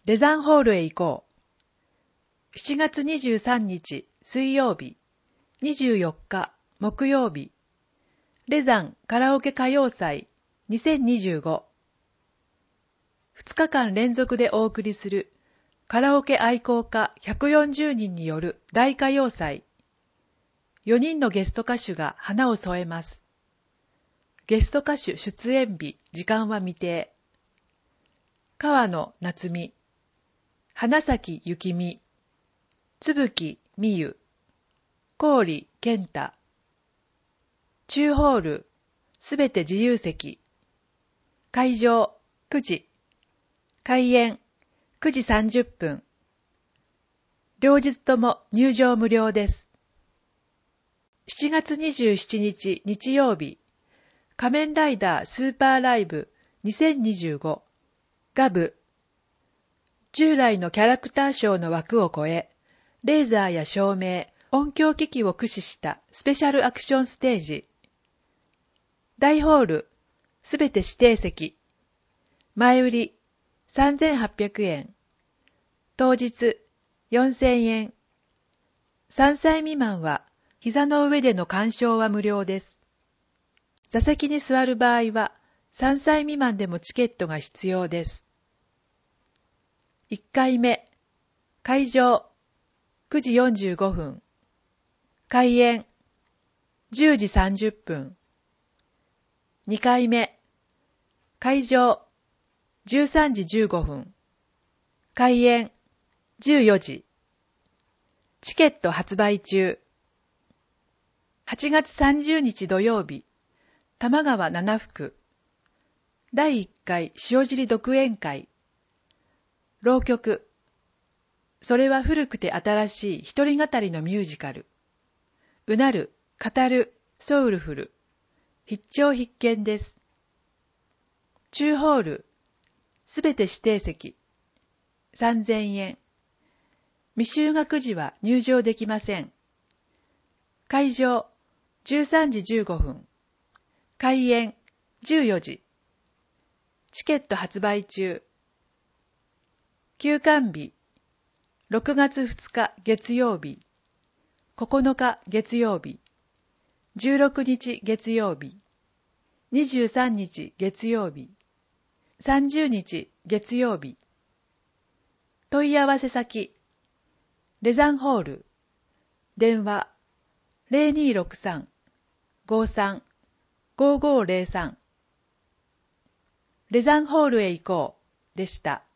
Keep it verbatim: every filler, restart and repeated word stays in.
レザンホールへ行こう。しちがつにじゅうさんにち水曜日、にじゅうよっか木曜日、レザンカラオケ歌謡祭にせんにじゅうご。ふつかかん連続でお送りするカラオケ愛好家ひゃくよんじゅうにんによる大歌謡祭。よにんのゲスト歌手が花を添えます。ゲスト歌手出演日、時間は未定。川野夏美、花咲幸美、椿美優、郡健太。中ホール、すべて自由席。会場くじ。開演くじさんじゅっぷん。両日とも入場無料です。しちがつにじゅうしちにち日曜日、仮面ライダースーパーライブにせんにじゅうごガブ。従来のキャラクターショーの枠を超え、レーザーや照明、音響機器を駆使したスペシャルアクションステージ。大ホール、すべて指定席。前売りさんぜんはっぴゃくえん。当日よんせんえん。さんさい未満は膝の上での鑑賞は無料です。座席に座る場合はさんさい未満でもチケットが必要です。いっかいめ、会場くじよんじゅうごふん。開演じゅうじさんじゅっぷん。にかいめ、会場じゅうさんじじゅうごふん。開演じゅうよじ。チケット発売中。はちがつさんじゅうにち土曜日、多摩川七福。だいいっかい塩尻独演会。浪曲。それは古くて新しい一人語りのミュージカル。うなる、語る、ソウルフル。必聴必見です。中ホール。すべて指定席。さんぜんえん。未就学時は入場できません。会場じゅうさんじじゅうごふん。開演じゅうよじ。チケット発売中。休館日ろくがつふつか月曜日、ここのか月曜日、じゅうろくにち月曜日、にじゅうさんにち月曜日、さんじゅうにち月曜日。問い合わせ先レザンホール。電話 ゼロにーろくさん ごーさん ごーごーゼロさん。レザンホールへ行こうでした。